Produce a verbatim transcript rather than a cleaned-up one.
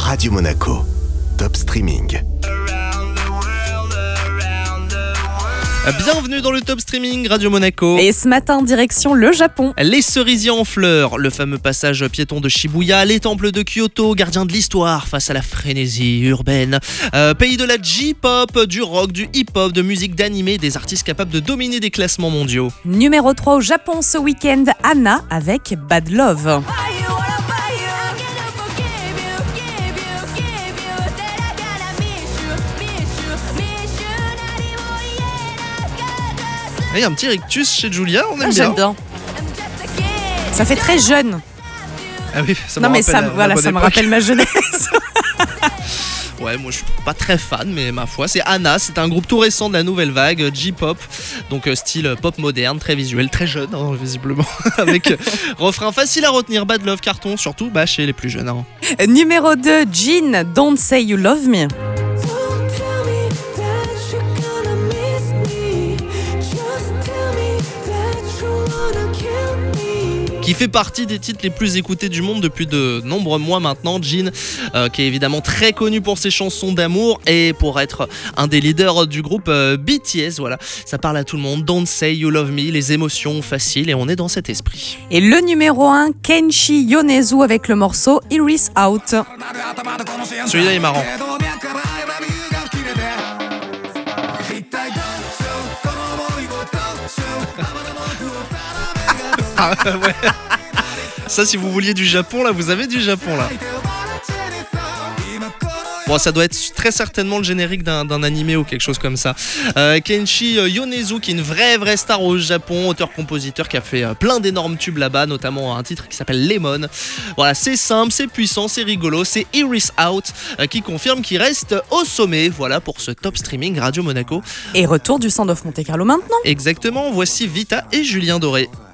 Radio Monaco. Top Streaming. Bienvenue dans le Top Streaming Radio Monaco. Et ce matin, direction le Japon. Les cerisiers en fleurs, le fameux passage piéton de Shibuya, les temples de Kyoto, gardien de l'histoire face à la frénésie urbaine. Euh, pays de la J-pop, du rock, du hip-hop, de musique d'animé, des artistes capables de dominer des classements mondiaux. Numéro trois au Japon ce week-end, Anna avec Bad Love. Il y a un petit rictus chez Julia, on aime ah, bien. J'aime bien. Ça fait très jeune. Ah oui, ça me non mais rappelle ça, la, voilà, la ça me époque. rappelle ma jeunesse. Ouais, moi je suis pas très fan, mais ma foi, c'est Anna, c'est un groupe tout récent de la nouvelle vague, J-pop, donc euh, style pop moderne, très visuel, très jeune, hein, visiblement, avec euh, refrain facile à retenir, Bad Love carton, surtout bah, chez les plus jeunes. Hein. Numéro deux, Jin, Don't Say You Love Me. Qui fait partie des titres les plus écoutés du monde depuis de nombreux mois maintenant. Jin, euh, qui est évidemment très connu pour ses chansons d'amour et pour être un des leaders du groupe euh, B T S. Voilà, ça parle à tout le monde. Don't Say You Love Me, les émotions faciles, et on est dans cet esprit. Et le numéro un, Kenshi Yonezu avec le morceau Iris Out. Celui-là est marrant. Ah, ouais. Ça, si vous vouliez du Japon, là, vous avez du Japon, là. Bon, ça doit être très certainement le générique d'un, d'un animé ou quelque chose comme ça. Euh, Kenshi Yonezu, qui est une vraie vraie star au Japon, auteur-compositeur qui a fait euh, plein d'énormes tubes là-bas, notamment un titre qui s'appelle Lemon. Voilà, c'est simple, c'est puissant, c'est rigolo, c'est Iris Out euh, qui confirme qu'il reste au sommet. Voilà pour ce Top Streaming Radio Monaco. Et retour du Sound of Monte Carlo maintenant. Exactement, voici Vita et Julien Doré.